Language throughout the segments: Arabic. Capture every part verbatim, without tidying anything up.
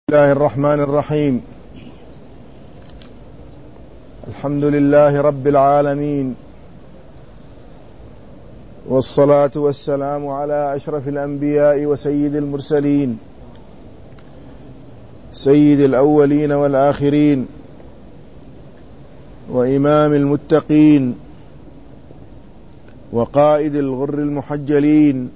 بسم الله الرحمن الرحيم. الحمد لله رب العالمين، والصلاة والسلام على أشرف الأنبياء وسيد المرسلين، سيد الأولين والآخرين، وإمام المتقين، وقائد الغر المحجلين،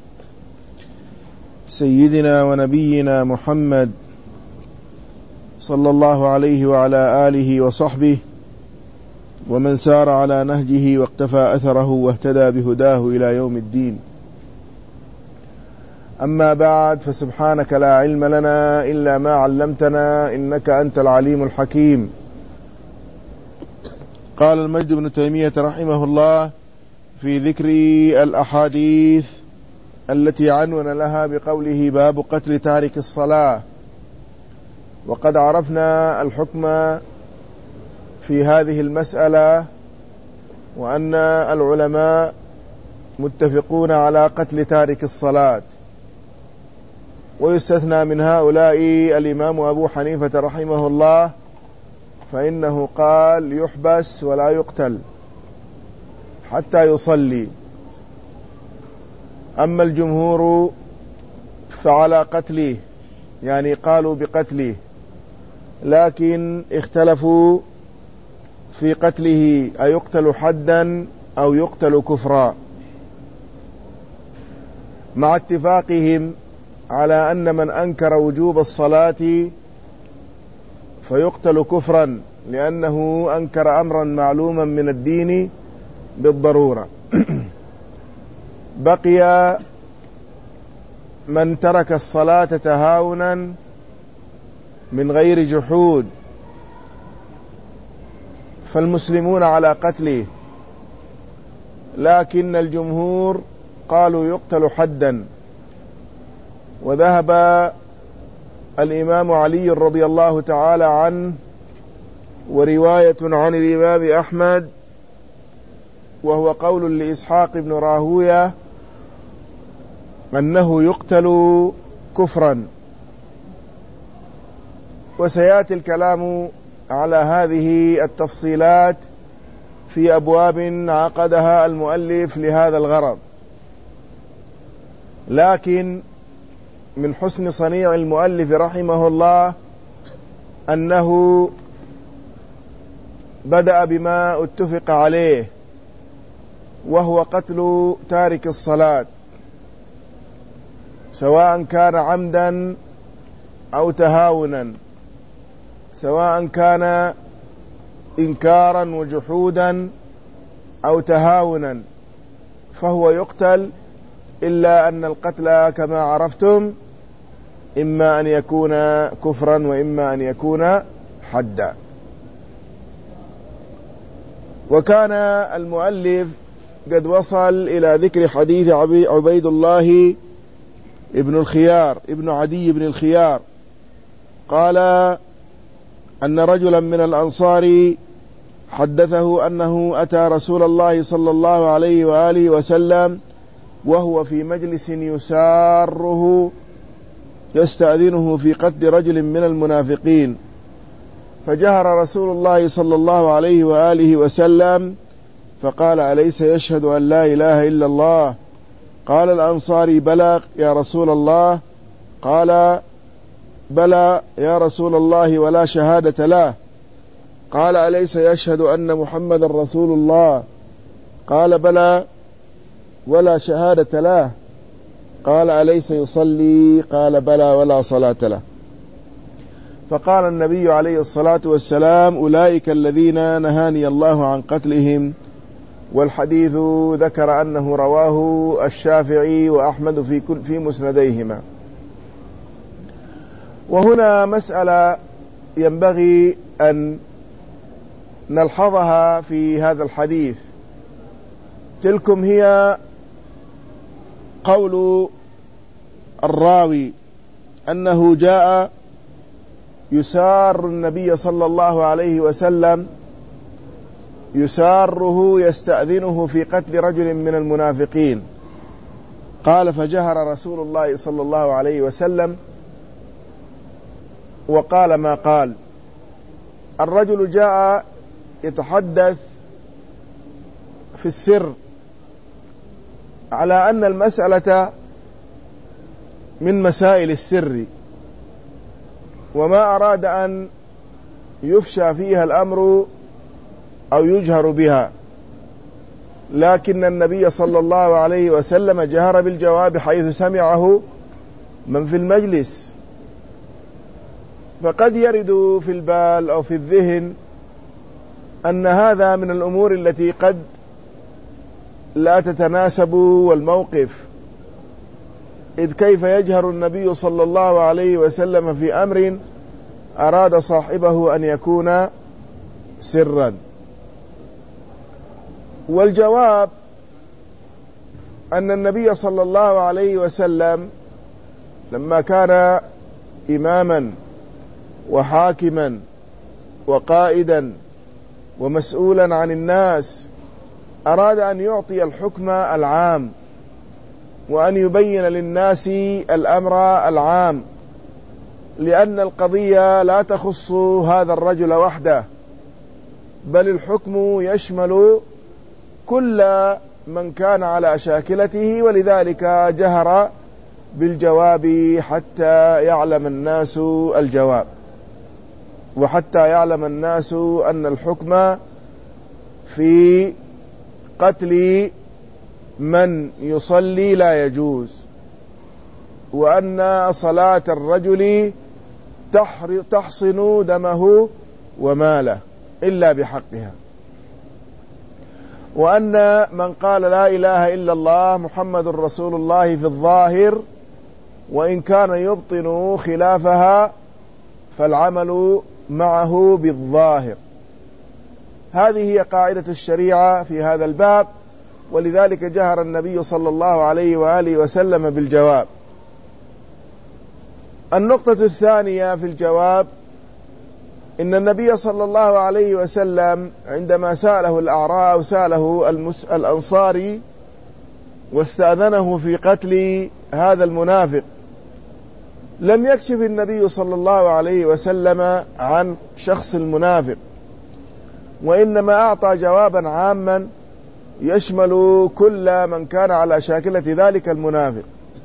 سيدنا ونبينا محمد صلى الله عليه وعلى آله وصحبه ومن سار على نهجه واقتفى أثره واهتدى بهداه إلى يوم الدين. أما بعد، فسبحانك لا علم لنا إلا ما علمتنا إنك أنت العليم الحكيم. قال المجد بن تيمية رحمه الله في ذكر الأحاديث التي عنون لها بقوله باب قتل تارك الصلاة. وقد عرفنا الحكم في هذه المسألة، وأن العلماء متفقون على قتل تارك الصلاة، ويستثنى من هؤلاء الإمام أبو حنيفة رحمه الله، فإنه قال يحبس ولا يقتل حتى يصلي. أما الجمهور فعلى قتله، يعني قالوا بقتله، لكن اختلفوا في قتله أيقتل حدا أو يقتل كفرا، مع اتفاقهم على أن من أنكر وجوب الصلاة فيقتل كفرا، لأنه أنكر أمرا معلوما من الدين بالضرورة. بقي من ترك الصلاة تهاونا من غير جحود، فالمسلمون على قتله، لكن الجمهور قالوا يقتل حدا. وذهب الإمام علي رضي الله تعالى عنه ورواية عن الإمام أحمد، وهو قول لإسحاق بن راهوية، أنه يقتل كفرا. وسيأتي الكلام على هذه التفصيلات في أبواب عقدها المؤلف لهذا الغرض، لكن من حسن صنيع المؤلف رحمه الله أنه بدأ بما اتفق عليه، وهو قتل تارك الصلاة، سواء كان عمدا أو تهاونا، سواء كان إنكارا وجحودا أو تهاونا، فهو يقتل، إلا أن القتل كما عرفتم إما أن يكون كفرا وإما أن يكون حدا. وكان المؤلف قد وصل إلى ذكر حديث عبيد الله ابن الخيار ابن عدي بن الخيار، قال أن رجلا من الأنصار حدثه أنه أتى رسول الله صلى الله عليه وآله وسلم وهو في مجلس يساره يستأذنه في قتل رجل من المنافقين، فجهر رسول الله صلى الله عليه وآله وسلم فقال: أليس يشهد أن لا إله إلا الله؟ قال الأنصاري: بلى يا رسول الله. قال: بلى يا رسول الله، ولا شهادة له. قال: أليس يشهد أن محمد رسول الله؟ قال: بلى، ولا شهادة له. قال: أليس يصلي؟ قال: بلى، ولا صلاة له. فقال النبي عليه الصلاة والسلام: أولئك الذين نهاني الله عن قتلهم. والحديث ذكر أنه رواه الشافعي وأحمد في كل في مسنديهما. وهنا مسألة ينبغي أن نلحظها في هذا الحديث، تلكم هي قول الراوي أنه جاء يسار النبي صلى الله عليه وسلم، يساره يستأذنه في قتل رجل من المنافقين. قال: فجهر رسول الله صلى الله عليه وسلم وقال ما قال. الرجل جاء يتحدث في السر على أن المسألة من مسائل السر، وما أراد أن يفشى فيها الأمر أو يجهر بها، لكن النبي صلى الله عليه وسلم جهر بالجواب حيث سمعه من في المجلس. فقد يرد في البال أو في الذهن أن هذا من الأمور التي قد لا تتناسب والموقف، إذ كيف يجهر النبي صلى الله عليه وسلم في أمر أراد صاحبه أن يكون سرا. والجواب أن النبي صلى الله عليه وسلم لما كان إماما وحاكما وقائدا ومسؤولا عن الناس أراد أن يعطي الحكم العام وأن يبين للناس الأمر العام، لأن القضية لا تخص هذا الرجل وحده، بل الحكم يشمل كل من كان على شاكلته، ولذلك جهر بالجواب حتى يعلم الناس الجواب، وحتى يعلم الناس أن الحكم في قتل من يصلي لا يجوز، وأن صلاة الرجل تحصن دمه وماله إلا بحقها، وأن من قال لا إله إلا الله محمد رسول الله في الظاهر وإن كان يبطن خلافها فالعمل معه بالظاهر. هذه هي قاعدة الشريعة في هذا الباب، ولذلك جهر النبي صلى الله عليه وآله وسلم بالجواب. النقطة الثانية في الجواب إن النبي صلى الله عليه وسلم عندما سأله الأعرابي أو سأله الأنصاري واستأذنه في قتل هذا المنافق، لم يكشف النبي صلى الله عليه وسلم عن شخص المنافق، وإنما أعطى جوابا عاما يشمل كل من كان على شاكلة ذلك المنافق.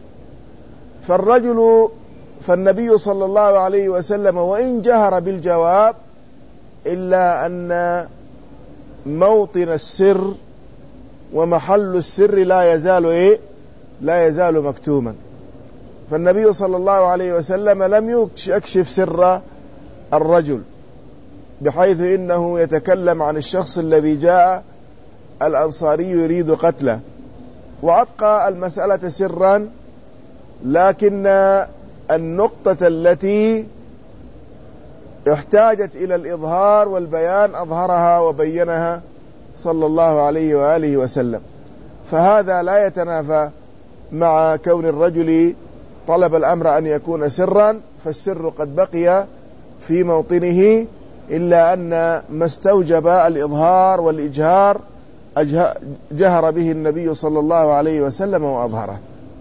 فالرجل فالنبي صلى الله عليه وسلم وإن جهر بالجواب إلا أن موطن السر ومحل السر لا يزال إيه؟ لا يزال مكتوما. فالنبي صلى الله عليه وسلم لم يكشف سر الرجل بحيث إنه يتكلم عن الشخص الذي جاء الأنصاري يريد قتله، وأبقى المسألة سرا، لكن النقطة التي احتاجت إلى الإظهار والبيان أظهرها وبينها صلى الله عليه وآله وسلم. فهذا لا يتنافى مع كون الرجل طلب الأمر أن يكون سرا، فالسر قد بقي في موطنه، إلا أن ما استوجب الإظهار والإجهار جهر به النبي صلى الله عليه وسلم وأظهره.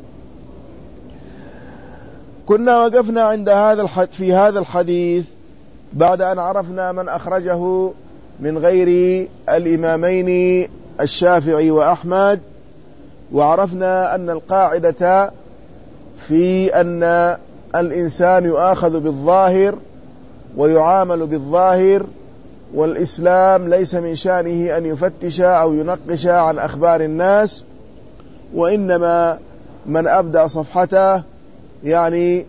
كنا وقفنا عند هذا الحد في هذا الحديث بعد أن عرفنا من أخرجه من غير الإمامين الشافعي وأحمد، وعرفنا أن القاعدة في أن الإنسان يؤاخذ بالظاهر ويعامل بالظاهر، والإسلام ليس من شأنه أن يفتش أو ينقش عن أخبار الناس، وإنما من أبدأ صفحته يعني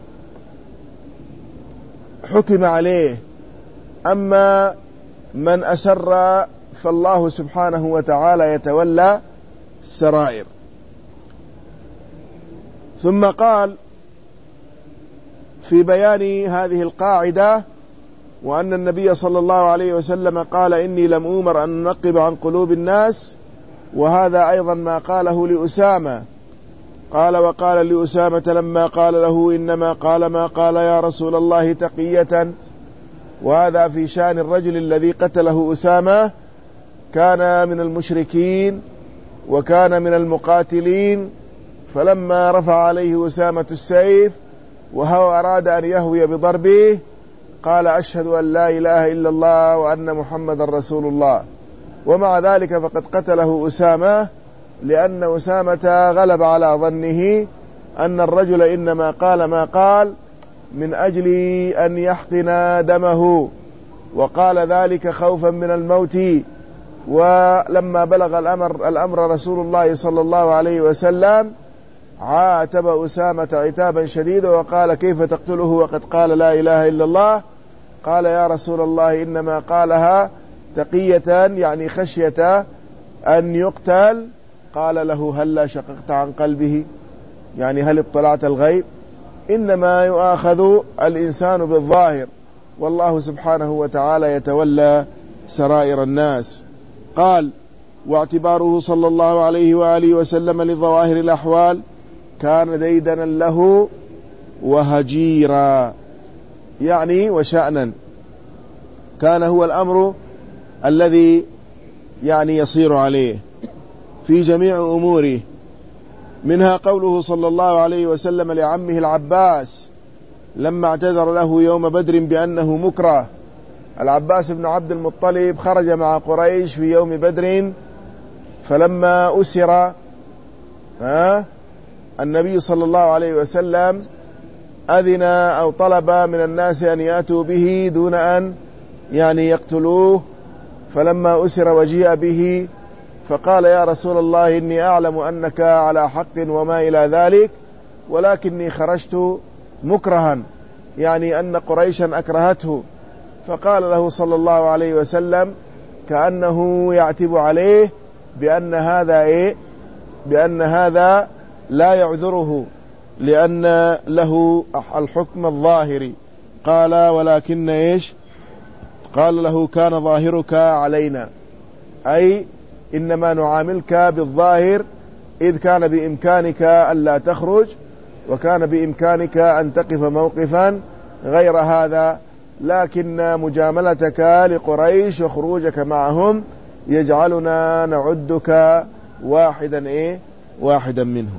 حكم عليه، أما من أسر فالله سبحانه وتعالى يتولى السرائر. ثم قال في بيان هذه القاعدة وأن النبي صلى الله عليه وسلم قال إني لم أمر أن ننقب عن قلوب الناس، وهذا أيضا ما قاله لأسامة، قال وقال لأسامة لما قال له إنما قال ما قال يا رسول الله تقية، وهذا في شأن الرجل الذي قتله أسامة، كان من المشركين وكان من المقاتلين، فلما رفع عليه أسامة السيف وهو أراد أن يهوي بضربه قال أشهد أن لا إله إلا الله وأن محمد رسول الله. ومع ذلك فقد قتله أسامة، لأن أسامة غلب على ظنه أن الرجل إنما قال ما قال من أجل أن يحقن دمه، وقال ذلك خوفا من الموت. ولما بلغ الأمر, الأمر رسول الله صلى الله عليه وسلم عاتب أسامة عتابا شديدا وقال كيف تقتله وقد قال لا إله إلا الله؟ قال يا رسول الله إنما قالها تقية يعني خشية أن يقتل. قال له هلا شققت عن قلبه، يعني هل اطلعت الغيب؟ إنما يؤاخذ الإنسان بالظاهر، والله سبحانه وتعالى يتولى سرائر الناس. قال واعتباره صلى الله عليه وآله وسلم لظواهر الأحوال كان ديدنا له وهجيرا، يعني وشأنا، كان هو الأمر الذي يعني يصير عليه في جميع أموره. منها قوله صلى الله عليه وسلم لعمه العباس لما اعتذر له يوم بدر بأنه مكره. العباس بن عبد المطلب خرج مع قريش في يوم بدر، فلما أسر ها النبي صلى الله عليه وسلم أذن أو طلب من الناس أن يأتوا به دون أن يعني يقتلوه. فلما أسر وجيء به فقال يا رسول الله إني أعلم أنك على حق وما إلى ذلك، ولكني خرجت مكرها، يعني أن قريشا أكرهته. فقال له صلى الله عليه وسلم كأنه يعتب عليه بأن هذا إيه؟ بأن هذا لا يعذره لأن له الحكم الظاهري. قال ولكن إيش؟ قال له كان ظاهرك علينا، أي إنما نعاملك بالظاهر، إذ كان بإمكانك ألا تخرج وكان بإمكانك أن تقف موقفا غير هذا، لكن مجاملتك لقريش وخروجك معهم يجعلنا نعدك واحدا إيه؟ واحدا منهم.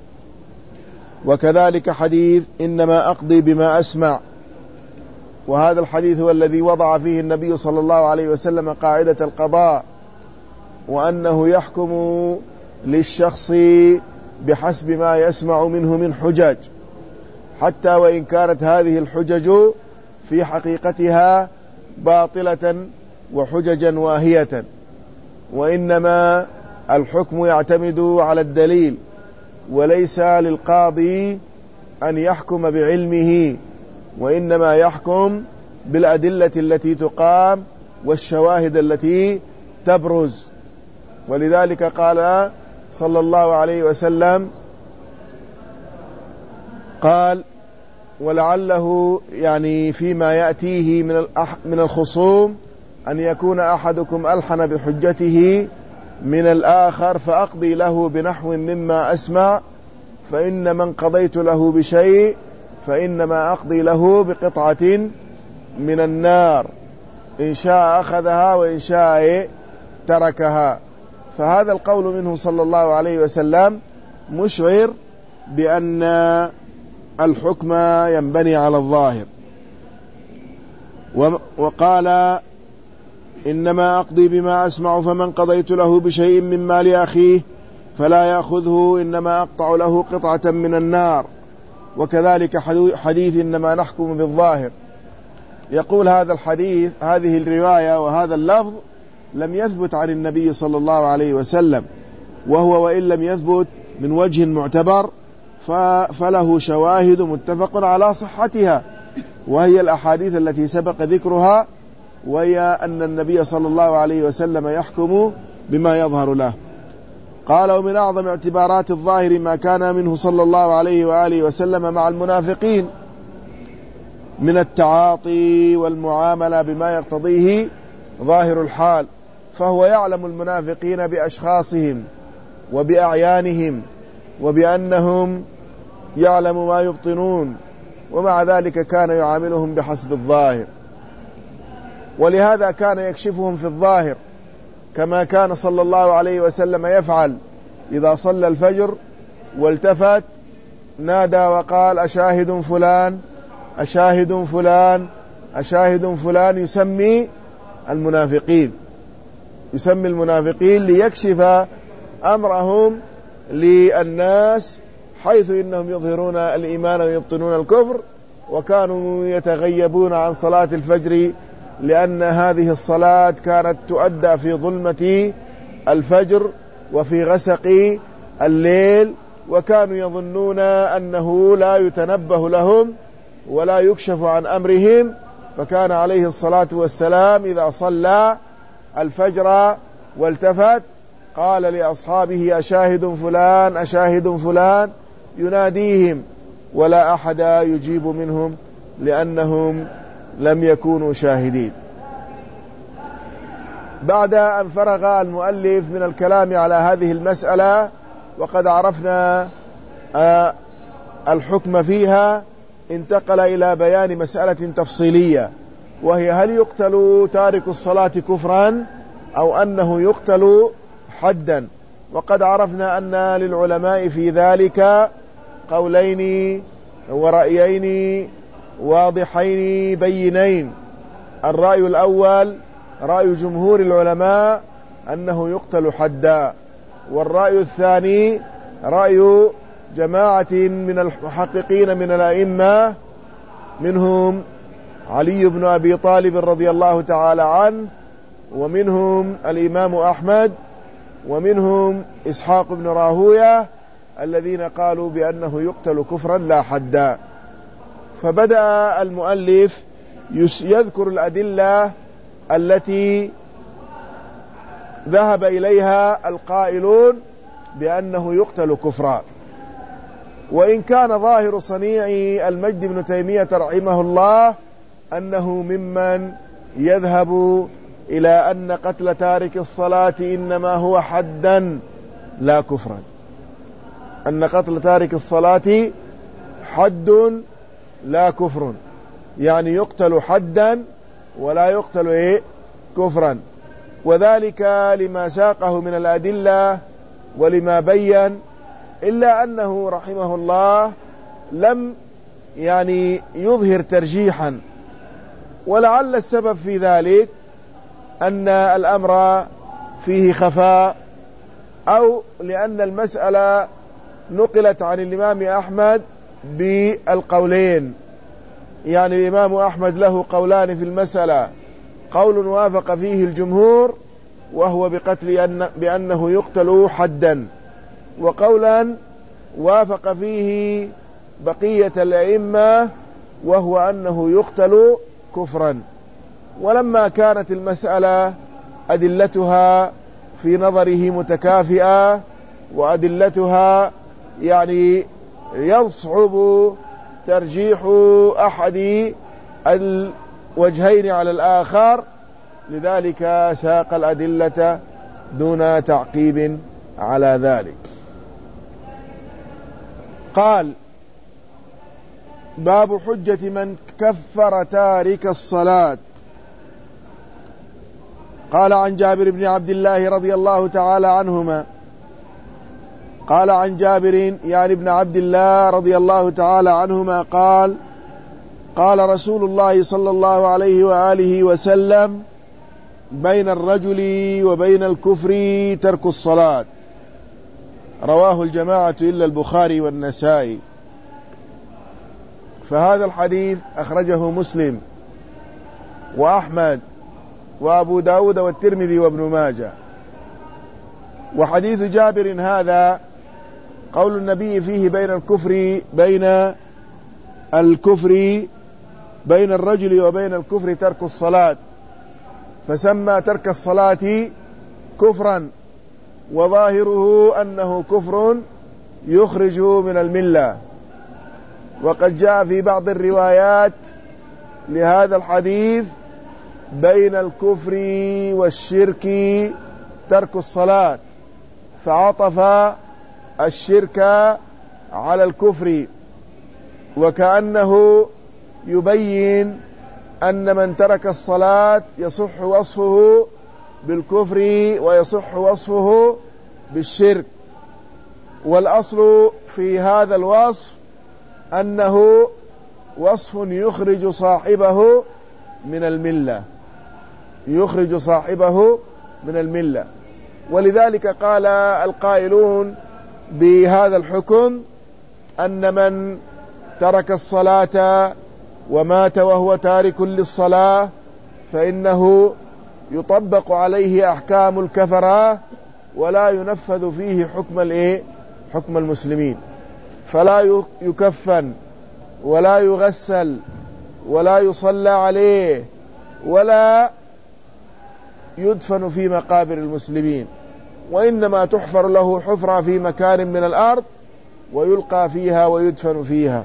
وكذلك حديث إنما أقضي بما أسمع، وهذا الحديث هو الذي وضع فيه النبي صلى الله عليه وسلم قاعدة القضاء، وأنه يحكم للشخص بحسب ما يسمع منه من حجج، حتى وإن كانت هذه الحجج في حقيقتها باطلة وحججا واهية، وإنما الحكم يعتمد على الدليل، وليس للقاضي أن يحكم بعلمه، وإنما يحكم بالأدلة التي تقام والشواهد التي تبرز. ولذلك قال صلى الله عليه وسلم قال ولعله يعني فيما يأتيه من من الخصوم أن يكون أحدكم ألحن بحجته من الآخر فأقضي له بنحو مما أسمع، فإن من قضيت له بشيء فإنما أقضي له بقطعة من النار، إن شاء أخذها وإن شاء تركها. فهذا القول منه صلى الله عليه وسلم مشعر بأن الحكم ينبني على الظاهر. وقال إنما أقضي بما أسمع، فمن قضيت له بشيء من مال أخيه فلا يأخذه، إنما أقطع له قطعة من النار. وكذلك حديث إنما نحكم بالظاهر. يقول هذا الحديث هذه الرواية وهذا اللفظ لم يثبت عن النبي صلى الله عليه وسلم، وهو وإن لم يثبت من وجه معتبر فله شواهد متفق على صحتها، وهي الأحاديث التي سبق ذكرها، وهي أن النبي صلى الله عليه وسلم يحكم بما يظهر له. قال ومن أعظم اعتبارات الظاهر ما كان منه صلى الله عليه وآله وسلم مع المنافقين من التعاطي والمعاملة بما يقتضيه ظاهر الحال، فهو يعلم المنافقين بأشخاصهم وبأعيانهم وبأنهم يعلم ما يبطنون، ومع ذلك كان يعاملهم بحسب الظاهر، ولهذا كان يكشفهم في الظاهر، كما كان صلى الله عليه وسلم يفعل إذا صلى الفجر والتفت نادى وقال أشاهد فلان أشاهد فلان أشاهد فلان، يسمي المنافقين يسمي المنافقين ليكشف أمرهم للناس، حيث إنهم يظهرون الإيمان ويبطنون الكفر، وكانوا يتغيبون عن صلاة الفجر لأن هذه الصلاة كانت تؤدى في ظلمة الفجر وفي غسق الليل، وكانوا يظنون أنه لا يتنبه لهم ولا يكشف عن أمرهم. فكان عليه الصلاة والسلام إذا صلى الفجر والتفت قال لأصحابه أشاهد فلان أشاهد فلان، يناديهم ولا أحد يجيب منهم لأنهم لم يكونوا شاهدين. بعد أن فرغ المؤلف من الكلام على هذه المسألة وقد عرفنا الحكم فيها، انتقل إلى بيان مسألة تفصيلية، وهي هل يقتل تارك الصلاة كفرا أو أنه يقتل حدا. وقد عرفنا أن للعلماء في ذلك قولين ورأيين واضحين بينين. الرأي الأول رأي جمهور العلماء أنه يقتل حدا، والرأي الثاني رأي جماعة من المحققين من الأئمة، منهم علي بن أبي طالب رضي الله تعالى عنه، ومنهم الإمام أحمد، ومنهم إسحاق بن راهوية، الذين قالوا بأنه يقتل كفرا لا حدا. فبدأ المؤلف يذكر الأدلة التي ذهب إليها القائلون بأنه يقتل كفرا. وإن كان ظاهر صنيع المجد بن تيمية رحمه الله أنه ممن يذهب إلى أن قتل تارك الصلاة إنما هو حدا لا كفرا، أن قتل تارك الصلاة حد لا كفر، يعني يقتل حدا ولا يقتل إيه كفرا. وذلك لما ساقه من الأدلة ولما بين، إلا أنه رحمه الله لم يعني يظهر ترجيحا، ولعل السبب في ذلك أن الأمر فيه خفاء، أو لأن المسألة نقلت عن الإمام أحمد بالقولين. يعني الإمام أحمد له قولان في المسألة، قول وافق فيه الجمهور وهو بقتل أن بأنه يقتل حدا، وقولا وافق فيه بقية الأئمة وهو أنه يقتل كفرا. ولما كانت المسألة أدلتها في نظره متكافئة، وأدلتها يعني يصعب ترجيح أحد الوجهين على الآخر، لذلك ساق الأدلة دون تعقيب على ذلك. قال: باب حجة من كفر تارك الصلاة. قال عن جابر بن عبد الله رضي الله تعالى عنهما قال عن جابر يعني ابن عبد الله رضي الله تعالى عنهما قال: قال رسول الله صلى الله عليه وآله وسلم: بين الرجل وبين الكفر ترك الصلاة. رواه الجماعة إلا البخاري والنسائي. فهذا الحديث أخرجه مسلم وأحمد وأبو داود والترمذي وابن ماجه. وحديث جابر هذا قول النبي فيه بين الكفر بين الكفر بين الرجل وبين الكفر ترك الصلاة، فسمى ترك الصلاة كفرا، وظاهره أنه كفر يخرج من الملة. وقد جاء في بعض الروايات لهذا الحديث: بين الكفر والشرك ترك الصلاة، فعطف الشرك على الكفر، وكأنه يبين أن من ترك الصلاة يصح وصفه بالكفر ويصح وصفه بالشرك. والأصل في هذا الوصف أنه وصف يخرج صاحبه من الملة، يخرج صاحبه من الملة. ولذلك قال القائلون بهذا الحكم أن من ترك الصلاة ومات وهو تارك للصلاة فإنه يطبق عليه أحكام الكفرة ولا ينفذ فيه حكم الإيه؟ حكم المسلمين، فلا يكفن ولا يغسل ولا يصلى عليه ولا يدفن في مقابر المسلمين، وإنما تحفر له حفرة في مكان من الأرض ويلقى فيها ويدفن فيها.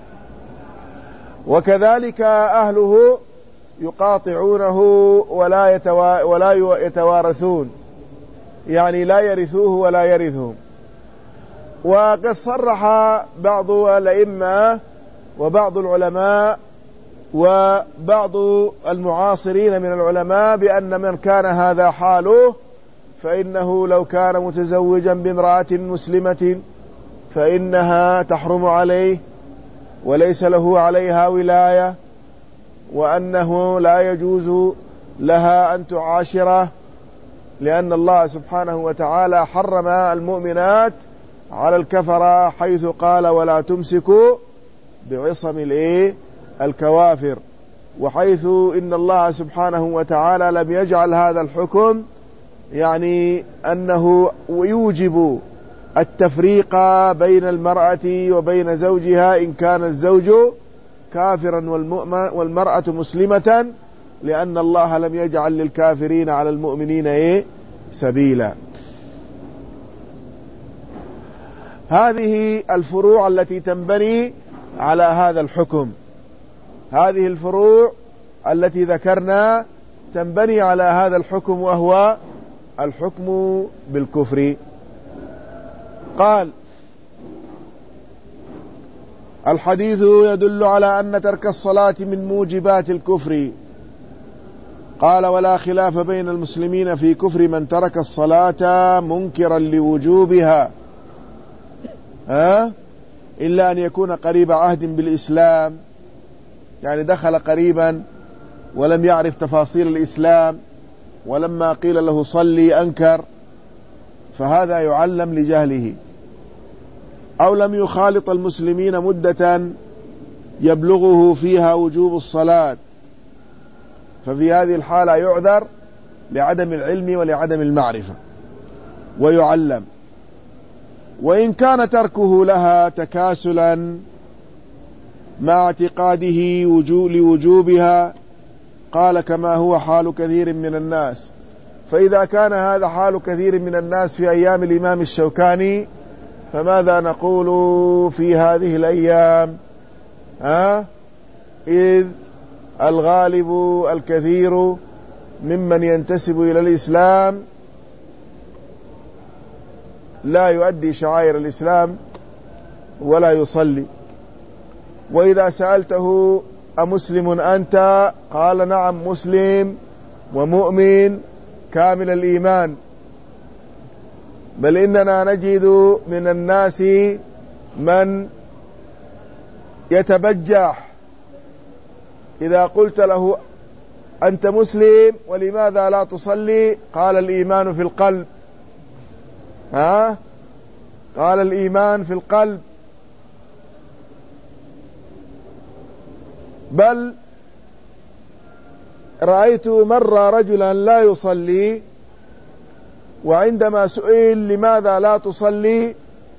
وكذلك أهله يقاطعونه ولا يتوا... ولا يتوارثون، يعني لا يرثوه ولا يرثهم. وقد صرح بعض الأئمة وبعض العلماء وبعض المعاصرين من العلماء بأن من كان هذا حاله فإنه لو كان متزوجا بامرأة مسلمة فإنها تحرم عليه وليس له عليها ولاية، وأنه لا يجوز لها أن تعاشره، لأن الله سبحانه وتعالى حرم المؤمنات على الكفرة حيث قال ولا تمسكوا بعصم الإيه؟ الكوافر، وحيث إن الله سبحانه وتعالى لم يجعل هذا الحكم يعني أنه يوجب التفريق بين المرأة وبين زوجها إن كان الزوج كافرا والمرأة مسلمة، لأن الله لم يجعل للكافرين على المؤمنين إيه؟ سبيلا. هذه الفروع التي تنبني على هذا الحكم، هذه الفروع التي ذكرنا تنبني على هذا الحكم، وهو الحكم بالكفر. قال الحديث يدل على أن ترك الصلاة من موجبات الكفر. قال ولا خلاف بين المسلمين في كفر من ترك الصلاة منكرا لوجوبها، ها؟ إلا أن يكون قريب عهد بالإسلام، يعني دخل قريبا ولم يعرف تفاصيل الإسلام، ولما قيل له صلي أنكر، فهذا يعلم لجهله. أو لم يخالط المسلمين مدة يبلغه فيها وجوب الصلاة، ففي هذه الحالة يعذر لعدم العلم ولعدم المعرفة ويعلم. وإن كان تركه لها تكاسلا مع اعتقاده لوجوبها، قال كما هو حال كثير من الناس. فإذا كان هذا حال كثير من الناس في أيام الإمام الشوكاني، فماذا نقول في هذه الأيام؟ ها؟ إذ الغالب الكثير ممن ينتسب إلى الإسلام لا يؤدي شعائر الإسلام ولا يصلي. وإذا سألته أمسلم أنت؟ قال نعم مسلم ومؤمن كامل الإيمان، بل إننا نجد من الناس من يتبجح إذا قلت له أنت مسلم ولماذا لا تصلي؟ قال الإيمان في القلب. ها؟ قال الإيمان في القلب. بل رأيت مرة رجلا لا يصلي، وعندما سئل لماذا لا تصلي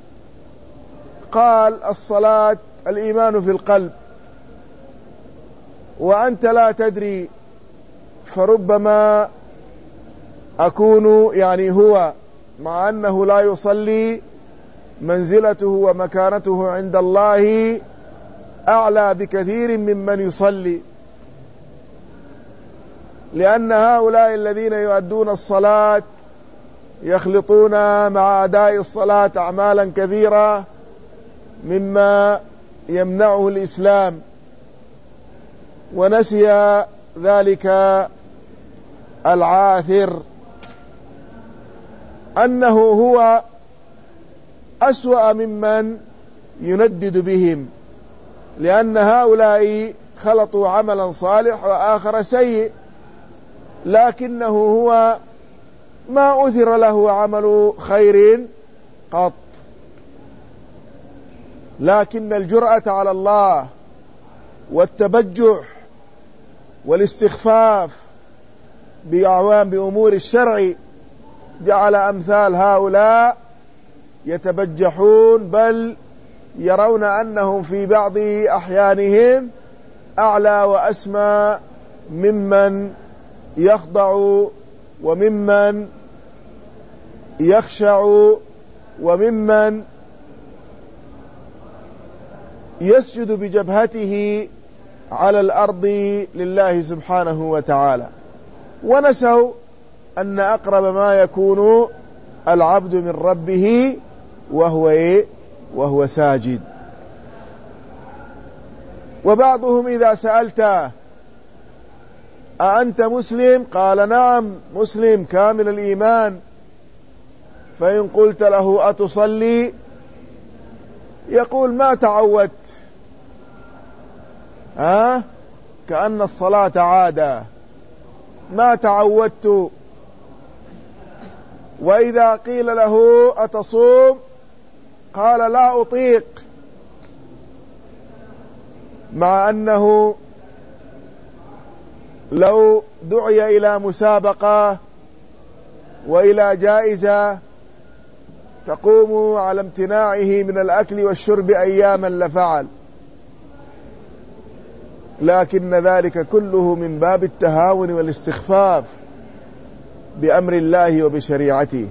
قال الصلاة الإيمان في القلب، وأنت لا تدري، فربما أكون يعني هو مع أنه لا يصلي منزلته ومكانته عند الله أعلى بكثير ممن يصلي، لأن هؤلاء الذين يؤدون الصلاة يخلطون مع أداء الصلاة أعمالا كثيرة مما يمنعه الإسلام، ونسي ذلك العاثر أنه هو أسوأ ممن يندد بهم لأن هؤلاء خلطوا عملا صالح وآخر سيء، لكنه هو ما أثر له عمل خير قط. لكن الجرأة على الله والتبجح والاستخفاف بأعوام بأمور الشرع جعل أمثال هؤلاء يتبجحون، بل يرون أنهم في بعض أحيانهم أعلى وأسمى ممن يخضع وممن يخشع وممن يسجد بجبهته على الأرض لله سبحانه وتعالى، ونسوا أن أقرب ما يكون العبد من ربه وهو إيه؟ وهو ساجد. وبعضهم إذا سألته أأنت مسلم؟ قال نعم مسلم كامل الإيمان. فإن قلت له أتصلي؟ يقول ما تعودت، ها؟ كأن الصلاة عادة، ما تعودت. وإذا قيل له أتصوم؟ قال لا أطيق، مع أنه لو دعي إلى مسابقة وإلى جائزة تقوم على امتناعه من الأكل والشرب أياما لفعل، لكن ذلك كله من باب التهاون والاستخفاف بأمر الله وبشريعته.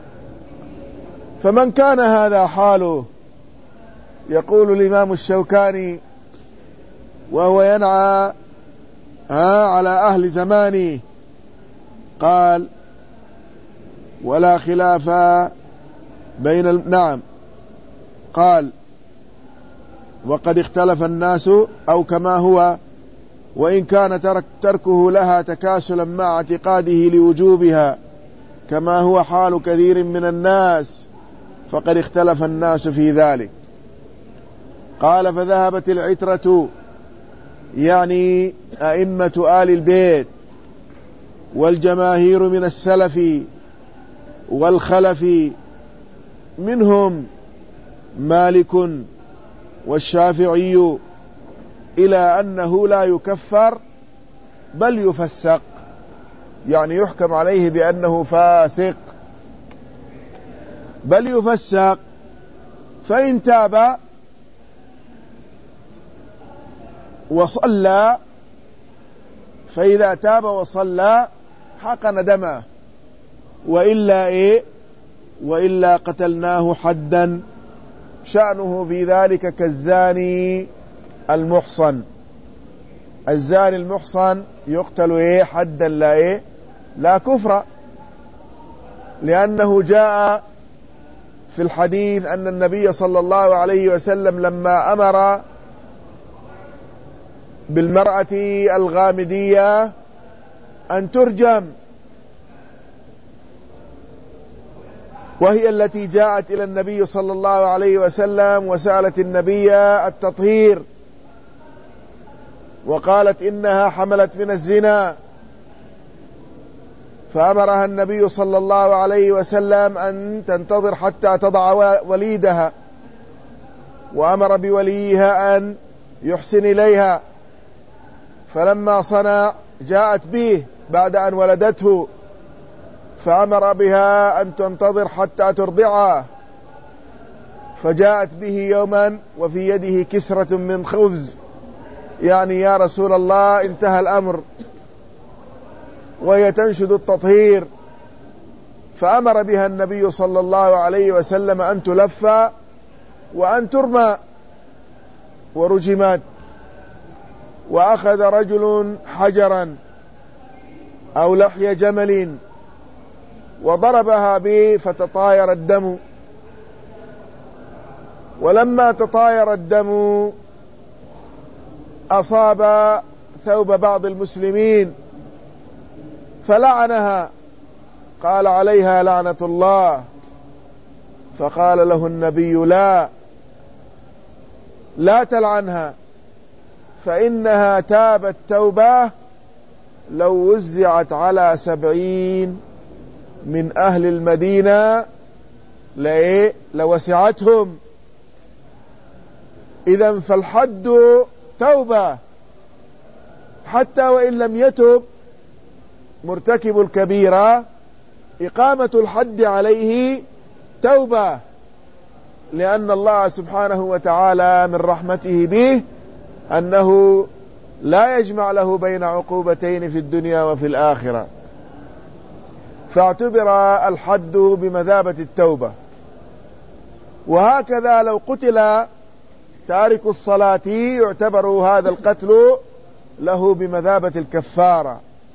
فمن كان هذا حاله، يقول الإمام الشوكاني وهو ينعى على أهل زمانه، قال ولا خلاف بين الم... نعم قال وقد اختلف الناس أو كما هو، وإن كان ترك تركه لها تكاسلا مع اعتقاده لوجوبها كما هو حال كثير من الناس، فقد اختلف الناس في ذلك. قال فذهبت العترة، يعني أئمة آل البيت والجماهير من السلف والخلف، منهم مالك والشافعي، إلى أنه لا يكفر بل يفسق، يعني يحكم عليه بأنه فاسق بل يفسق. فإن تاب وصلى، فإذا تاب وصلى حقن دمه، وإلا إيه؟ وإلا قتلناه حدا، شأنه في ذلك كالزاني المحصن. الزاني المحصن يقتل إيه؟ حدا لا إيه؟ لا كفر، لأنه جاء في الحديث أن النبي صلى الله عليه وسلم لما أمر بالمرأة الغامدية أن ترجم، وهي التي جاءت إلى النبي صلى الله عليه وسلم وسألت النبي التطهير، وقالت إنها حملت من الزنا، فأمرها النبي صلى الله عليه وسلم أن تنتظر حتى تضع وليدها، وأمر بوليها أن يحسن إليها. فلما صنع جاءت به بعد أن ولدته، فأمر بها أن تنتظر حتى ترضعه، فجاءت به يوما وفي يده كسرة من خبز، يعني يا رسول الله انتهى الأمر، وهي تنشد التطهير. فأمر بها النبي صلى الله عليه وسلم أن تلفى وأن ترمى، ورجمت. وأخذ رجل حجرا أو لحي جمل وضربها به فتطاير الدم، ولما تطاير الدم أصاب ثوب بعض المسلمين فلعنها، قال عليها لعنة الله. فقال له النبي لا لا تلعنها، فإنها تابت توبة لو وزعت على سبعين من أهل المدينة لوسعتهم. إذن فالحد توبة حتى وإن لم يتب مرتكب الكبيرة، إقامة الحد عليه توبة، لأن الله سبحانه وتعالى من رحمته به أنه لا يجمع له بين عقوبتين في الدنيا وفي الآخرة، فاعتبر الحد بمثابة التوبة. وهكذا لو قتل تارك الصلاة يعتبر هذا القتل له بمثابة الكفارة،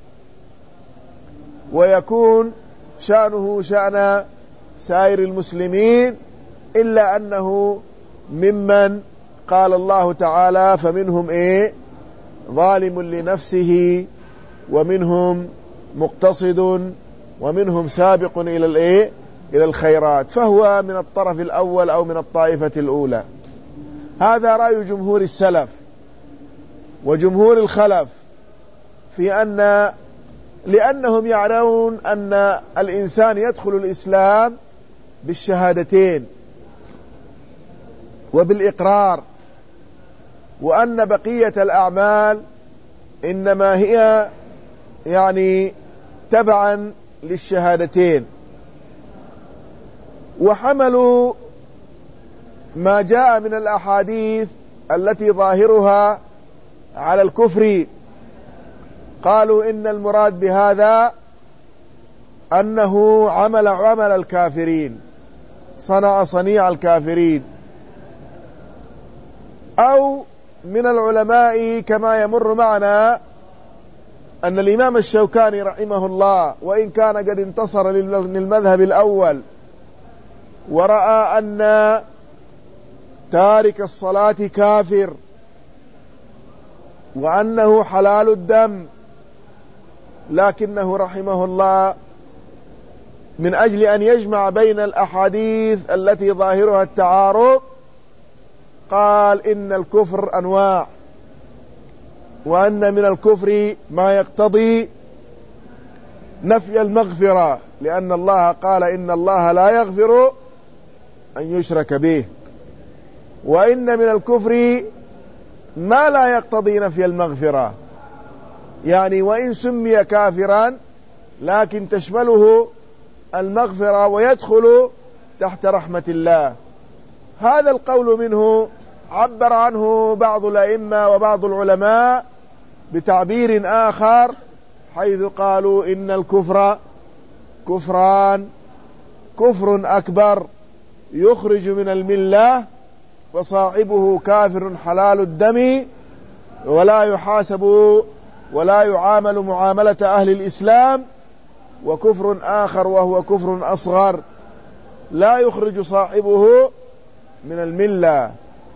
ويكون شأنه شأن سائر المسلمين، إلا أنه ممن قال الله تعالى فمنهم إيه ظالم لنفسه ومنهم مقتصد ومنهم سابق إلى الإيه إلى الخيرات، فهو من الطرف الأول أو من الطائفة الأولى. هذا رأي جمهور السلف وجمهور الخلف في أن لأنهم يعلمون أن الإنسان يدخل الإسلام بالشهادتين وبالإقرار، وأن بقية الأعمال إنما هي يعني تبعا للشهادتين، وحملوا ما جاء من الأحاديث التي ظاهرها على الكفر. قالوا إن المراد بهذا أنه عمل عمل الكافرين، صنع صنيع الكافرين. أو من العلماء كما يمر معنا أن الإمام الشوكاني رحمه الله وإن كان قد انتصر للمذهب الأول ورأى أن تارك الصلاة كافر وأنه حلال الدم، لكنه رحمه الله من أجل أن يجمع بين الأحاديث التي ظاهرها التعارض قال إن الكفر أنواع، وأن من الكفر ما يقتضي نفي المغفرة، لأن الله قال إن الله لا يغفر أن يشرك به، وإن من الكفر ما لا يقتضي نفي المغفرة، يعني وإن سمي كافرا لكن تشمله المغفرة ويدخل تحت رحمة الله. هذا القول منه عبر عنه بعض الأئمة وبعض العلماء بتعبير آخر، حيث قالوا إن الكفر كفران: كفر أكبر يخرج من الملة وصاحبه كافر حلال الدم ولا يحاسب ولا يعامل معاملة أهل الإسلام، وكفر آخر وهو كفر أصغر لا يخرج صاحبه من الملة.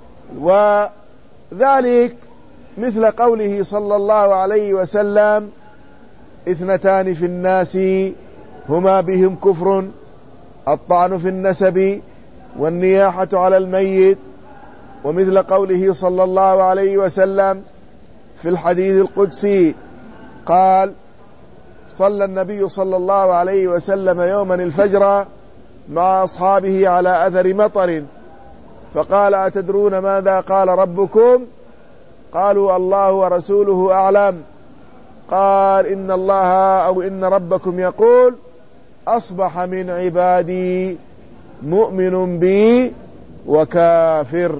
وذلك مثل قوله صلى الله عليه وسلم: اثنتان في الناس هما بهم كفر: الطعن في النسب والنياحة على الميت. ومثل قوله صلى الله عليه وسلم في الحديث القدسي قال: صلى النبي صلى الله عليه وسلم يوما الفجر مع أصحابه على أثر مطر، فقال: أتدرون ماذا قال ربكم؟ قالوا: الله ورسوله أعلم. قال: إن الله أو إن ربكم يقول: أصبح من عبادي مؤمن بي وكافر.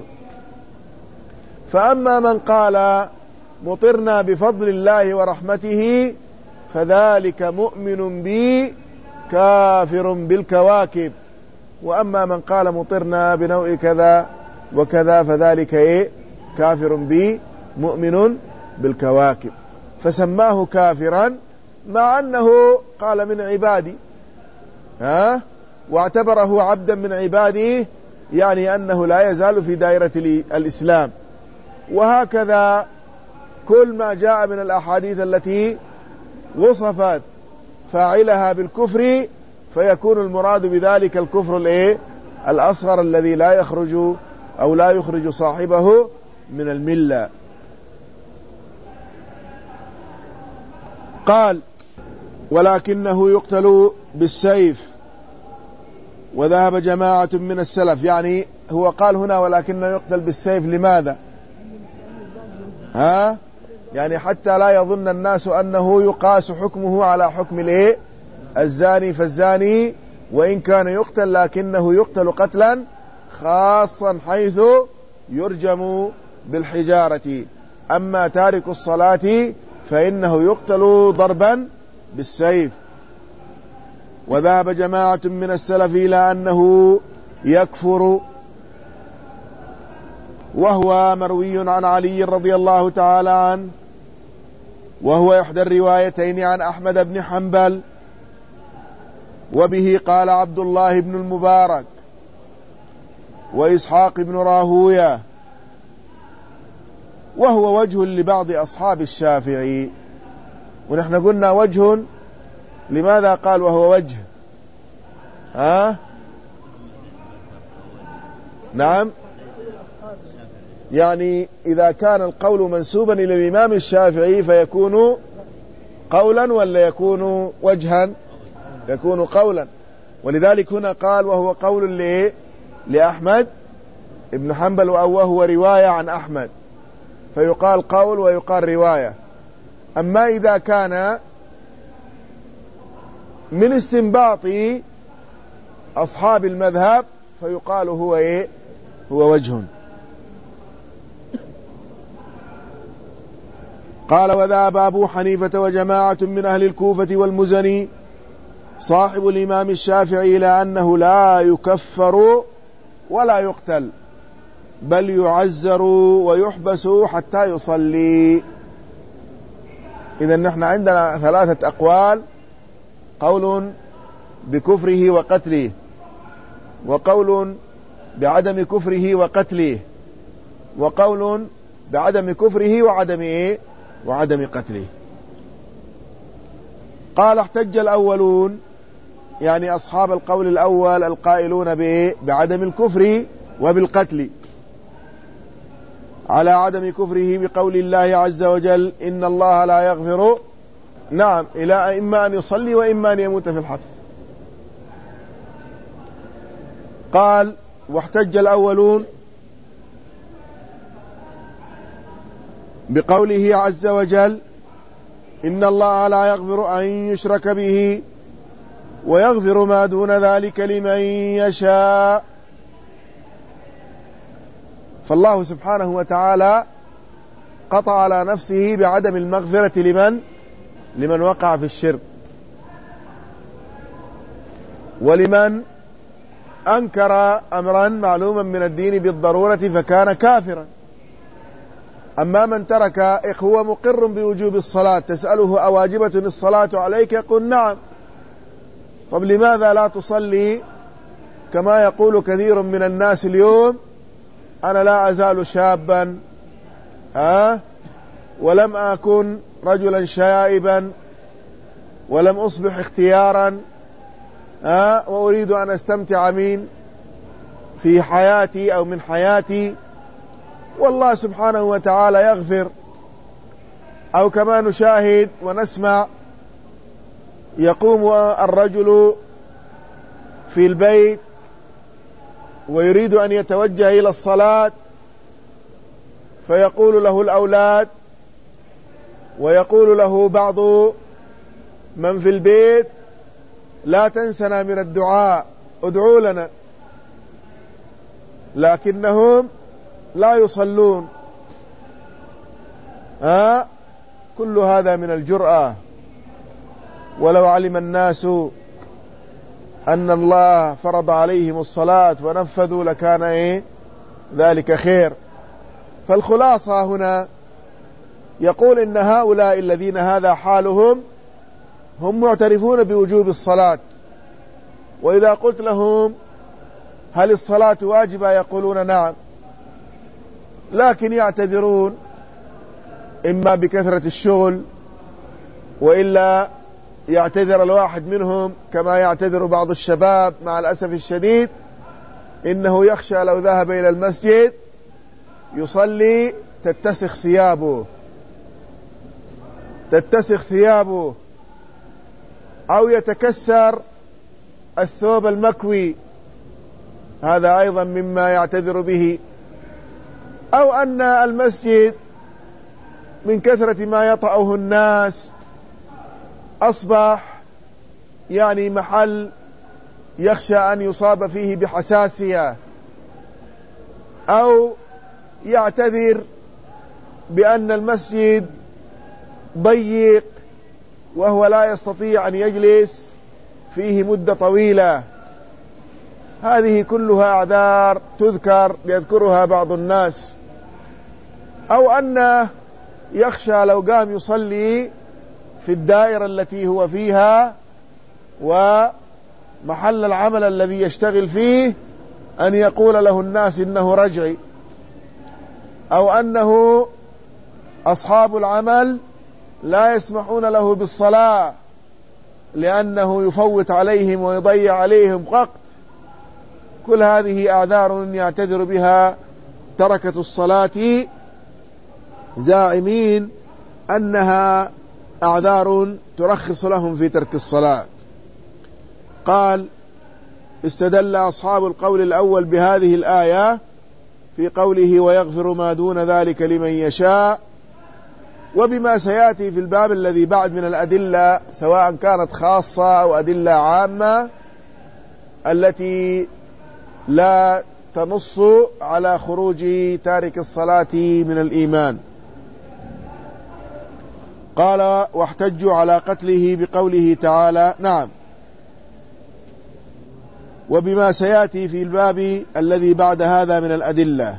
فأما من قال: مطرنا بفضل الله ورحمته، فذلك مؤمن بي كافر بالكواكب. وأما من قال: مطرنا بنوع كذا وكذا، فذلك إيه؟ كافر بي مؤمن بالكواكب. فسماه كافرا مع أنه قال من عبادي، ها؟ واعتبره عبدا من عباده، يعني أنه لا يزال في دائرة الإسلام. وهكذا كل ما جاء من الأحاديث التي وصفت فاعلها بالكفر، فيكون المراد بذلك الكفر الايه الأصغر الذي لا يخرج أو لا يخرج صاحبه من الملة. قال ولكنه يقتل بالسيف، وذهب جماعة من السلف. يعني هو قال هنا ولكنه يقتل بالسيف، لماذا؟ ها؟ يعني حتى لا يظن الناس أنه يقاس حكمه على حكم الايه الزاني، فالزاني وإن كان يقتل لكنه يقتل قتلا خاصا حيث يرجم بالحجارة. أما تارك الصلاة فإنه يقتل ضربا بالسيف. وذهب جماعة من السلف إلى أنه يكفر، وهو مروي عن علي رضي الله تعالى عنه، وهو إحدى الروايتين عن أحمد بن حنبل، وبه قال عبد الله بن المبارك وإسحاق بن راهوية، وهو وجه لبعض أصحاب الشافعي. ونحن قلنا وجه، لماذا قال وهو وجه؟ ها؟ نعم، يعني إذا كان القول منسوبا إلى الإمام الشافعي فيكون قولا ولا يكون وجها؟ يكون قولا. ولذلك هنا قال وهو قول لأحمد ابن حنبل، أو وهو رواية عن أحمد، فيقال قول ويقال رواية. أما إذا كان من استنباط أصحاب المذهب فيقال هو إيه؟ هو وجه. قال وذهب أبو حنيفة وجماعة من أهل الكوفة والمزني صاحب الإمام الشافعي إلى أنه لا يكفر ولا يقتل، بل يعزر ويحبس حتى يصلي. إذن نحن عندنا ثلاثة أقوال: قول بكفره وقتله، وقول بعدم كفره وقتله، وقول بعدم كفره وعدم إيه؟ وعدم قتله. قال احتج الأولون، يعني أصحاب القول الأول القائلون بعدم الكفر وبالقتل، على عدم كفره بقول الله عز وجل إن الله لا يغفر، نعم، إلى إما أن يصلي وإما أن يموت في الحبس. قال واحتج الأولون بقوله عز وجل إن الله لا يغفر أن يشرك به ويغفر ما دون ذلك لمن يشاء. فالله سبحانه وتعالى قطع على نفسه بعدم المغفرة لمن لمن وقع في الشرك، ولمن أنكر أمرا معلوما من الدين بالضرورة فكان كافرا. أما من ترك، هو مقر بوجوب الصلاة، تسأله أواجبة الصلاة عليك؟ يقول نعم. طب لماذا لا تصلي كما يقول كثير من الناس اليوم؟ أنا لا أزال شابا، ها، ولم أكن رجلا شائبا، ولم أصبح اختيارا، ها، وأريد أن أستمتع من في حياتي أو من حياتي، والله سبحانه وتعالى يغفر. أو كما نشاهد ونسمع، يقوم الرجل في البيت ويريد أن يتوجه إلى الصلاة، فيقول له الأولاد ويقول له بعض من في البيت لا تنسنا من الدعاء، ادعوا لنا، لكنهم لا يصلون. ها، كل هذا من الجرأة. ولو علم الناس أن الله فرض عليهم الصلاة ونفذوا لكان إيه؟ ذلك خير. فالخلاصة هنا يقول إن هؤلاء الذين هذا حالهم هم معترفون بوجوب الصلاة، وإذا قلت لهم هل الصلاة واجبة يقولون نعم، لكن يعتذرون إما بكثرة الشغل، وإلا يعتذر الواحد منهم كما يعتذر بعض الشباب مع الأسف الشديد، إنه يخشى لو ذهب إلى المسجد يصلي تتسخ ثيابه، تتسخ ثيابه أو يتكسر الثوب المكوي، هذا أيضا مما يعتذر به. أو أن المسجد من كثرة ما يطأه الناس أصبح يعني محل يخشى أن يصاب فيه بحساسية، أو يعتذر بأن المسجد ضيق وهو لا يستطيع أن يجلس فيه مدة طويلة. هذه كلها أعذار تذكر يذكرها بعض الناس. أو أنه يخشى لو قام يصلي في الدائرة التي هو فيها ومحل العمل الذي يشتغل فيه أن يقول له الناس إنه رجعي، أو أنه أصحاب العمل لا يسمحون له بالصلاة لأنه يفوت عليهم ويضيع عليهم وقت. كل هذه أعذار يعتذر بها تركة الصلاة، زاعمين أنها أعذار ترخص لهم في ترك الصلاة. قال: استدل أصحاب القول الأول بهذه الآية في قوله ويغفر ما دون ذلك لمن يشاء، وبما سيأتي في الباب الذي بعد من الأدلة سواء كانت خاصة أو أدلة عامة التي لا تنص على خروج تارك الصلاة من الإيمان. قال: واحتجوا على قتله بقوله تعالى. نعم، وبما سيأتي في الباب الذي بعد هذا من الأدلة.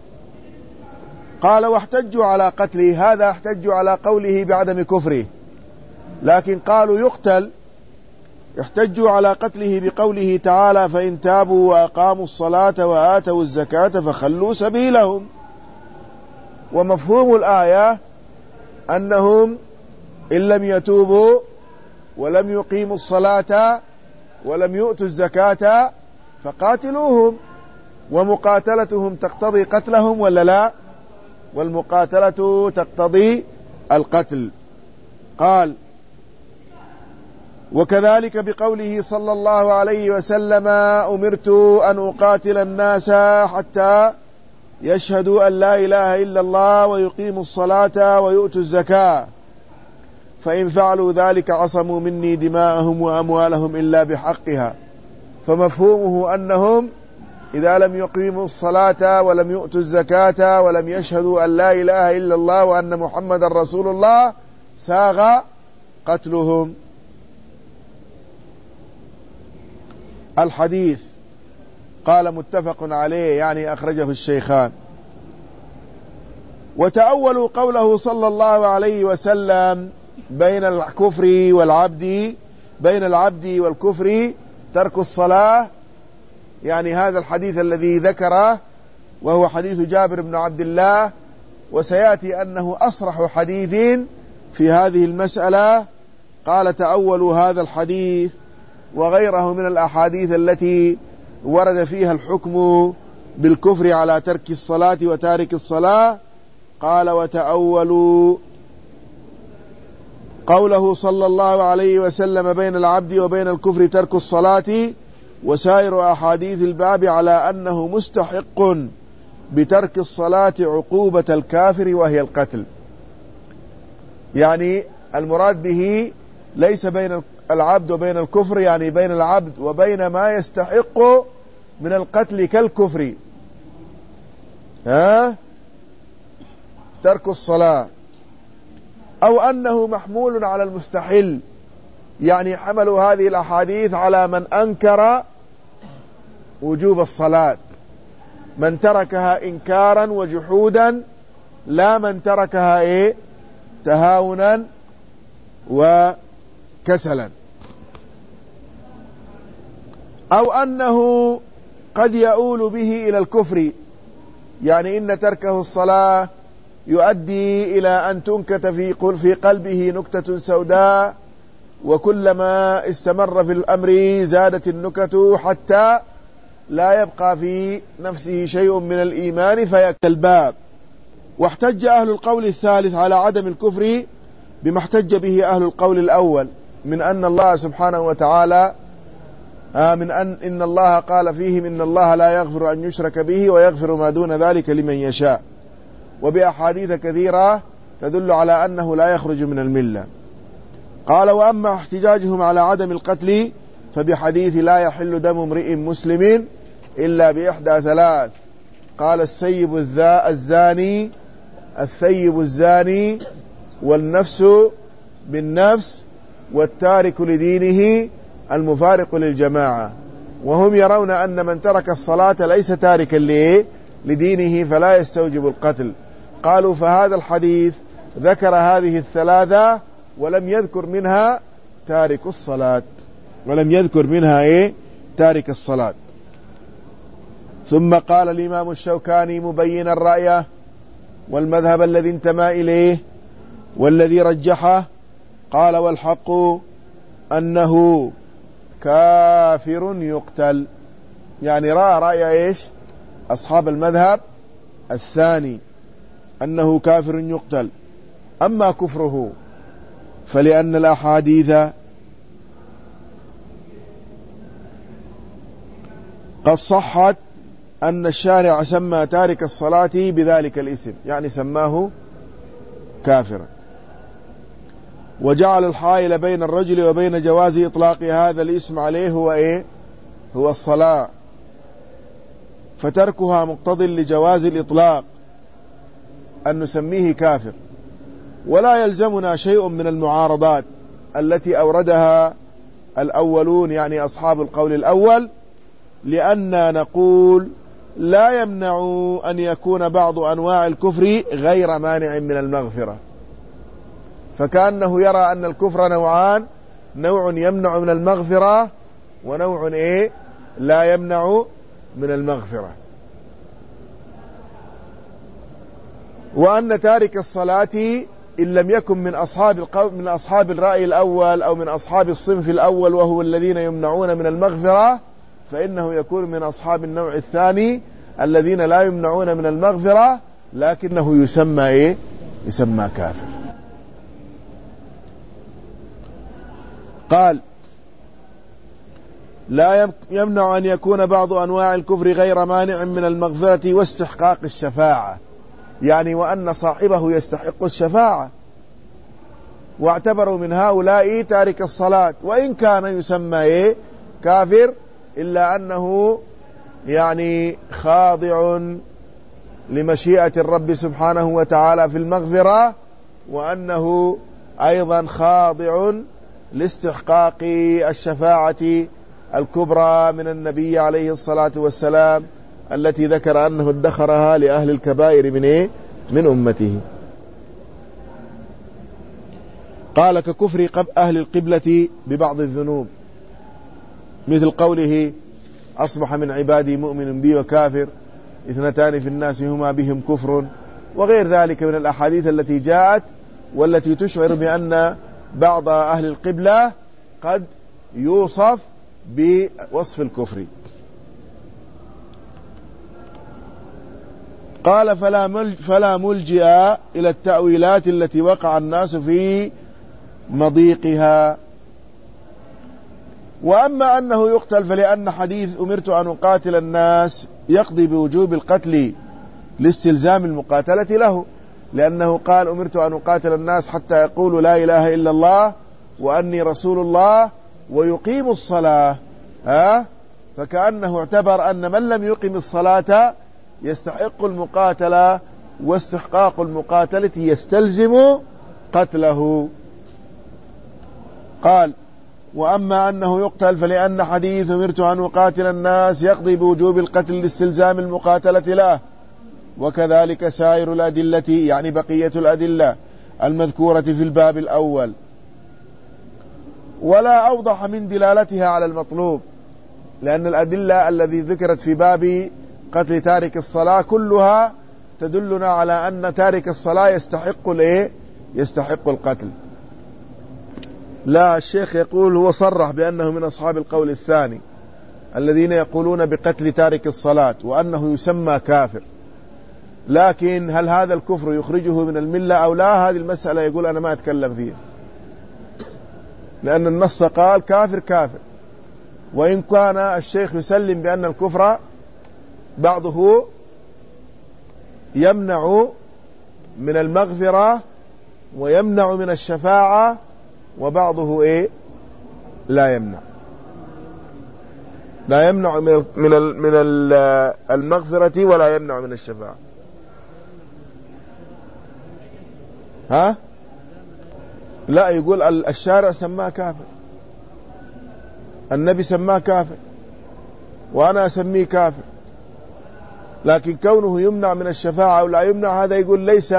قال: واحتجوا على قتله، هذا احتجوا على قوله بعدم كفره، لكن قالوا يقتل. احتجوا على قتله بقوله تعالى فإن تابوا وأقاموا الصلاة وآتوا الزكاة فخلوا سبيلهم. ومفهوم الآية أنهم إن لم يتوبوا ولم يقيموا الصلاة ولم يؤتوا الزكاة فقاتلوهم، ومقاتلتهم تقتضي قتلهم ولا لا؟ والمقاتلة تقتضي القتل. قال: وكذلك بقوله صلى الله عليه وسلم أمرت أن أقاتل الناس حتى يشهدوا أن لا إله إلا الله ويقيموا الصلاة ويؤتوا الزكاة فإن فعلوا ذلك عصموا مني دماءهم وأموالهم إلا بحقها. فمفهومه أنهم إذا لم يقيموا الصلاة ولم يؤتوا الزكاة ولم يشهدوا أن لا إله إلا الله وأن محمد رسول الله ساغ قتلهم. الحديث قال متفق عليه، يعني أخرجه الشيخان. وتأولوا قوله صلى الله عليه وسلم بين الكفر والعبد بين العبد والكفر ترك الصلاة، يعني هذا الحديث الذي ذكره وهو حديث جابر بن عبد الله، وسيأتي أنه أصرح حديث في هذه المسألة. قال: تأولوا هذا الحديث وغيره من الأحاديث التي ورد فيها الحكم بالكفر على ترك الصلاة وتارك الصلاة. قال: وتأولوا قوله صلى الله عليه وسلم بين العبد وبين الكفر ترك الصلاة وسائر أحاديث الباب على أنه مستحق بترك الصلاة عقوبة الكافر وهي القتل. يعني المراد به ليس بين العبد وبين الكفر، يعني بين العبد وبين ما يستحق من القتل كالكفر، ها ترك الصلاة. أو أنه محمول على المستحل، يعني حملوا هذه الأحاديث على من أنكر وجوب الصلاة، من تركها إنكارا وجحودا، لا من تركها إيه تهاونا وكسلا. أو أنه قد يؤول به إلى الكفر، يعني إن تركه الصلاة يؤدي إلى أن تنكت في في قلبه نكتة سوداء، وكلما استمر في الأمر زادت النكت حتى لا يبقى في نفسه شيء من الإيمان فيكتل الباب. واحتج أهل القول الثالث على عدم الكفر بما احتج به أهل القول الأول من أن الله سبحانه وتعالى من أن إن الله قال فيهم إن الله لا يغفر أن يشرك به ويغفر ما دون ذلك لمن يشاء، وبأحاديث كثيرة تدل على أنه لا يخرج من الملة. قال: وأما احتجاجهم على عدم القتل فبحديث لا يحل دم امرئ مسلم إلا بإحدى ثلاث. قال: السيب الزاني الثيب الزاني والنفس بالنفس والتارك لدينه المفارق للجماعة. وهم يرون أن من ترك الصلاة ليس تاركا لدينه فلا يستوجب القتل. قالوا: فهذا الحديث ذكر هذه الثلاثة ولم يذكر منها تارك الصلاة، ولم يذكر منها إيه تارك الصلاة. ثم قال الإمام الشوكاني مبين الرأي والمذهب الذي انتمى إليه والذي رجحه، قال: والحق أنه كافر يقتل. يعني رأى رأي إيش أصحاب المذهب الثاني أنه كافر يقتل. أما كفره فلأن الأحاديث قد صحت أن الشارع سمى تارك الصلاة بذلك الاسم، يعني سماه كافرا، وجعل الحائل بين الرجل وبين جواز إطلاق هذا الاسم عليه هو إيه هو الصلاة، فتركها مقتض لجواز الإطلاق أن نسميه كافر. ولا يلزمنا شيء من المعارضات التي أوردها الأولون، يعني أصحاب القول الأول، لأننا نقول لا يمنع أن يكون بعض أنواع الكفر غير مانع من المغفرة. فكأنه يرى أن الكفر نوعان: نوع يمنع من المغفرة ونوع إيه لا يمنع من المغفرة. وأن تارك الصلاة إن لم يكن من أصحاب القو... من أصحاب الرأي الأول أو من أصحاب الصنف الأول وهو الذين يمنعون من المغفرة، فإنه يكون من أصحاب النوع الثاني الذين لا يمنعون من المغفرة لكنه يسمى إيه يسمى كافر. قال: لا يمنع أن يكون بعض أنواع الكفر غير مانع من المغفرة واستحقاق الشفاعة، يعني وأن صاحبه يستحق الشفاعة. واعتبروا من هؤلاء تارك الصلاة وإن كان يسمى إيه كافر، إلا أنه يعني خاضع لمشيئة الرب سبحانه وتعالى في المغفرة، وأنه أيضا خاضع لاستحقاق الشفاعة الكبرى من النبي عليه الصلاة والسلام التي ذكر أنه ادخرها لأهل الكبائر من إيه؟ من أمته. قال: ككفر أهل القبلة ببعض الذنوب، مثل قوله: أصبح من عبادي مؤمن بي وكافر، اثنتان في الناس هما بهم كفر، وغير ذلك من الأحاديث التي جاءت والتي تشعر بأن بعض أهل القبلة قد يوصف بوصف الكفر. قال: فلا ملج فلا ملجئ إلى التأويلات التي وقع الناس في مضيقها. وأما أنه يقتل فلأن حديث أمرت أن أقاتل الناس يقضي بوجوب القتل لاستلزام المقاتلة له، لأنه قال: أمرت أن أقاتل الناس حتى يقولوا لا إله إلا الله وأني رسول الله ويقيموا الصلاة. ها؟ فكأنه اعتبر أن من لم يقم الصلاة يستحق المقاتلة، واستحقاق المقاتلة يستلزم قتله. قال: وأما أنه يقتل فلأن حديث أمرت أن أقاتل الناس يقضي بوجوب القتل لاستلزام المقاتلة له، وكذلك سائر الأدلة، يعني بقية الأدلة المذكورة في الباب الأول، ولا أوضح من دلالتها على المطلوب، لأن الأدلة الذي ذكرت في باب قتل تارك الصلاة كلها تدلنا على أن تارك الصلاة يستحق الإيه؟ يستحق القتل. لا، الشيخ يقول هو صرح بأنه من أصحاب القول الثاني الذين يقولون بقتل تارك الصلاة وأنه يسمى كافر، لكن هل هذا الكفر يخرجه من الملة أو لا؟ هذه المسألة يقول أنا ما أتكلم فيها، لأن النص قال كافر كافر. وإن كان الشيخ يسلم بأن الكفر بعضه يمنع من المغفرة ويمنع من الشفاعة، وبعضه إيه لا يمنع لا يمنع من من من المغفرة ولا يمنع من الشفاعة. ها لا، يقول الشارع سماه كافر، النبي سماه كافر، وأنا أسميه كافر، لكن كونه يمنع من الشفاعة أو لا يمنع هذا يقول ليس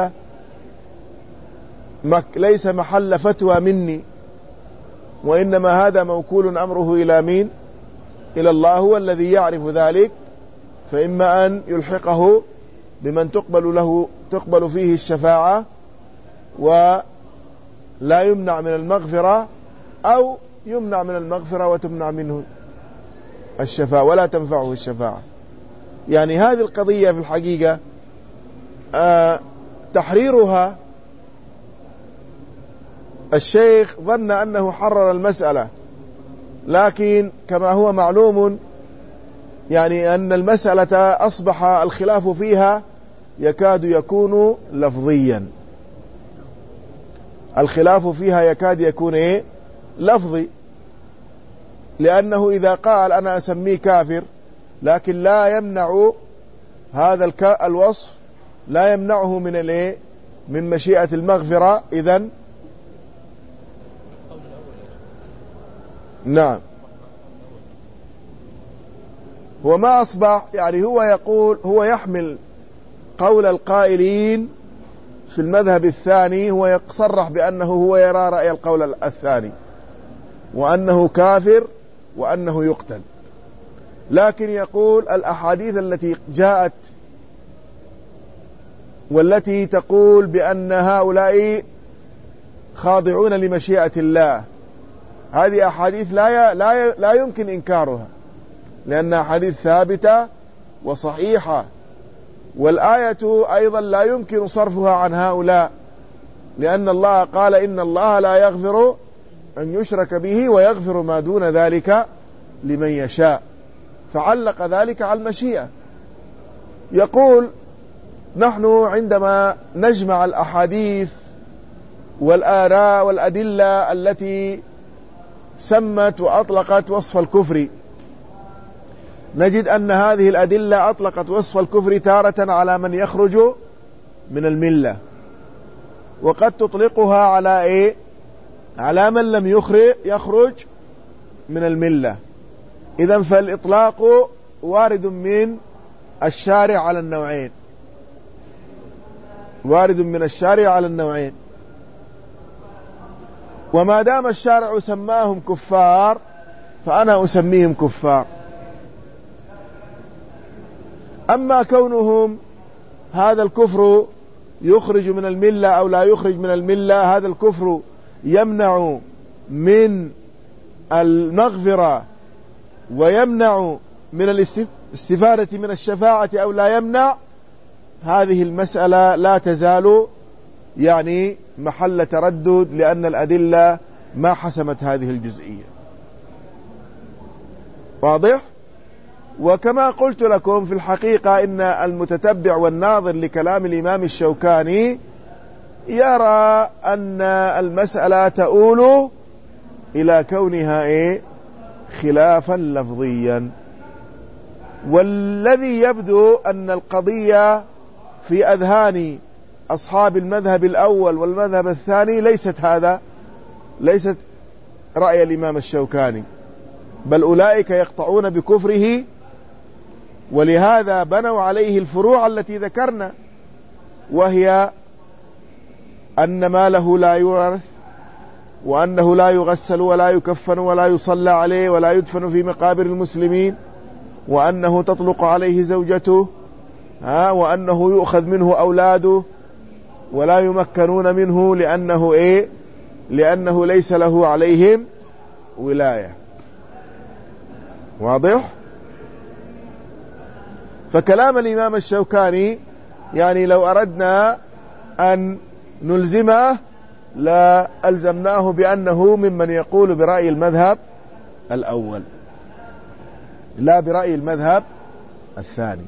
ليس محل فتوى مني، وإنما هذا موكول أمره إلى مين؟ إلى الله، هو الذي يعرف ذلك، فإما أن يلحقه بمن تقبل له تقبل فيه الشفاعة ولا يمنع من المغفرة، أو يمنع من المغفرة وتمنع منه الشفاعة ولا تنفعه الشفاعة. يعني هذه القضية في الحقيقة آه تحريرها الشيخ ظن أنه حرر المسألة، لكن كما هو معلوم يعني أن المسألة أصبح الخلاف فيها يكاد يكون لفظيا، الخلاف فيها يكاد يكون إيه؟ لفظي، لأنه إذا قال أنا أسميه كافر لكن لا يمنع هذا الوصف لا يمنعه من الإيه؟ من مشيئة المغفرة، إذن نعم هو ما أصبح يعني هو يقول هو يحمل قول القائلين في المذهب الثاني، هو يصرح بأنه هو يرى رأي القول الثاني وأنه كافر وأنه يقتل، لكن يقول الأحاديث التي جاءت والتي تقول بأن هؤلاء خاضعون لمشيئة الله، هذه أحاديث لا لا لا يمكن إنكارها، لأنها أحاديث ثابتة وصحيحة، والآية أيضا لا يمكن صرفها عن هؤلاء، لأن الله قال إن الله لا يغفر أن يشرك به ويغفر ما دون ذلك لمن يشاء، فعلق ذلك على المشيئة. يقول نحن عندما نجمع الأحاديث والآراء والأدلة التي سمت وأطلقت وصف الكفر، نجد أن هذه الأدلة أطلقت وصف الكفر تارة على من يخرج من الملة، وقد تطلقها على إيه؟ على من لم يخرج من الملة. إذن فالإطلاق وارد من الشارع على النوعين، وارد من الشارع على النوعين، وما دام الشارع سماهم كفار فأنا أسميهم كفار. أما كونهم هذا الكفر يخرج من الملة أو لا يخرج من الملة، هذا الكفر يمنع من المغفرة ويمنع من الاستفادة من الشفاعة أو لا يمنع، هذه المسألة لا تزال يعني محل تردد، لأن الأدلة ما حسمت هذه الجزئية. واضح؟ وكما قلت لكم في الحقيقة إن المتتبع والناظر لكلام الإمام الشوكاني يرى أن المسألة تؤول إلى كونها إيه؟ خلافا لفظيا، والذي يبدو أن القضية في أذهان أصحاب المذهب الأول والمذهب الثاني ليست هذا ليست رأي الإمام الشوكاني، بل أولئك يقطعون بكفره، ولهذا بنوا عليه الفروع التي ذكرنا، وهي أن ماله لا يورث، وأنه لا يغسل ولا يكفن ولا يصلى عليه ولا يدفن في مقابر المسلمين، وأنه تطلق عليه زوجته، ها وأنه يؤخذ منه أولاده ولا يمكنون منه لأنه إيه؟ لأنه ليس له عليهم ولاية. واضح؟ فكلام الإمام الشوكاني يعني لو أردنا أن نلزمه لا ألزمناه بأنه ممن يقول برأي المذهب الأول لا برأي المذهب الثاني.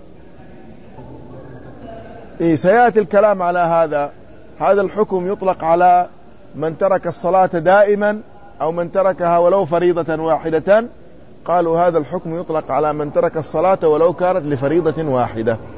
إيه سيأتي الكلام على هذا. هذا الحكم يطلق على من ترك الصلاة دائما أو من تركها ولو فريضة واحدة. قالوا هذا الحكم يطلق على من ترك الصلاة ولو كانت لفريضة واحدة.